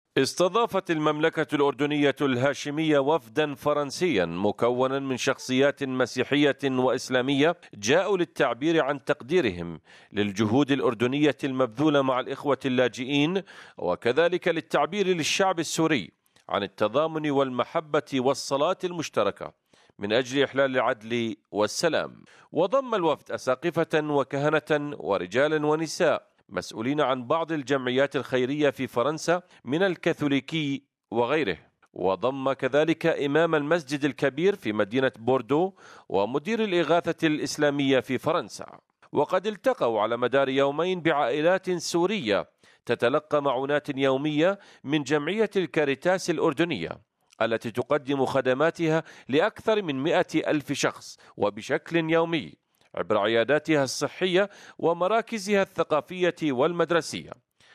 استضافت المملكة الأردنية الهاشمية وفدا فرنسيا مكونا من شخصيات مسيحية وإسلامية جاءوا للتعبير عن تقديرهم للجهود الأردنية المبذولة مع الإخوة اللاجئين، وكذلك للتعبير للشعب السوري عن التضامن والمحبة والصلاة المشتركة من أجل إحلال العدل والسلام. وضم الوفد أساقفة وكهنة ورجالا ونساء مسؤولين عن بعض الجمعيات الخيرية في فرنسا من الكاثوليكي وغيره، وضم كذلك إمام المسجد الكبير في مدينة بوردو ومدير الإغاثة الإسلامية في فرنسا. وقد التقوا على مدار يومين بعائلات سورية تتلقى معونات يومية من جمعية الكاريتاس الأردنية التي تقدم خدماتها لأكثر من 100,000 شخص وبشكل يومي عبر عياداتها الصحية ومراكزها الثقافية والمدرسية،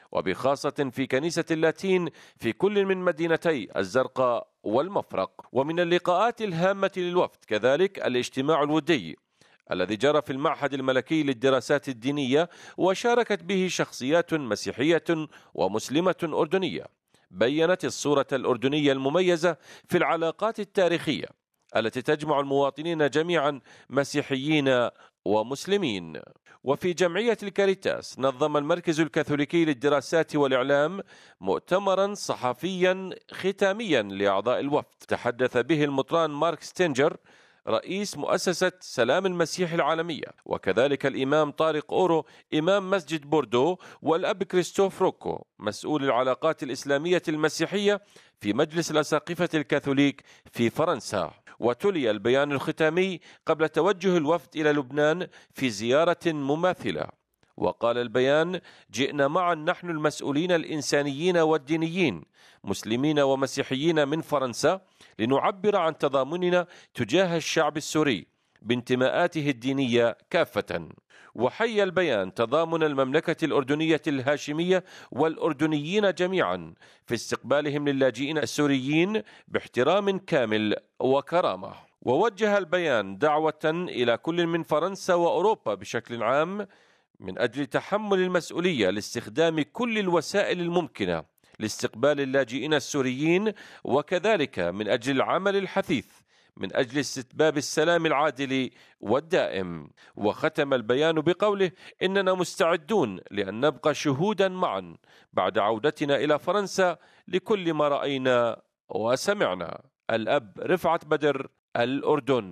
وبخاصة في كنيسة اللاتين في كل من مدينتي الزرقاء والمفرق. ومن اللقاءات الهامة للوفد كذلك الاجتماع الودي الذي جرى في المعهد الملكي للدراسات الدينية، وشاركت به شخصيات مسيحية ومسلمة أردنية بيّنت الصورة الأردنية المميزة في العلاقات التاريخية التي تجمع المواطنين جميعا مسيحيين ومسلمين. وفي جمعية الكاريتاس نظم المركز الكاثوليكي للدراسات والإعلام مؤتمرا صحفيا ختاميا لأعضاء الوفد تحدث به المطران مارك ستينجر رئيس مؤسسة سلام المسيح العالمية، وكذلك الإمام طارق أورو إمام مسجد بوردو، والأب كريستوف روكو مسؤول العلاقات الإسلامية المسيحية في مجلس الأساقفة الكاثوليك في فرنسا. وتلي البيان الختامي قبل توجه الوفد إلى لبنان في زيارة مماثلة. وقال البيان: جئنا معا نحن المسؤولين الإنسانيين والدينيين مسلمين ومسيحيين من فرنسا لنعبر عن تضامننا تجاه الشعب السوري بانتماءاته الدينية كافة. وحي البيان تضامن المملكة الأردنية الهاشمية والأردنيين جميعا في استقبالهم للاجئين السوريين باحترام كامل وكرامة. ووجه البيان دعوة إلى كل من فرنسا وأوروبا بشكل عام من أجل تحمل المسؤولية لاستخدام كل الوسائل الممكنة لاستقبال اللاجئين السوريين، وكذلك من أجل العمل الحثيث من أجل استتباب السلام العادل والدائم. وختم البيان بقوله: إننا مستعدون لأن نبقى شهودا معا بعد عودتنا إلى فرنسا لكل ما رأينا وسمعنا. الأب رفعت بدر، الأردن.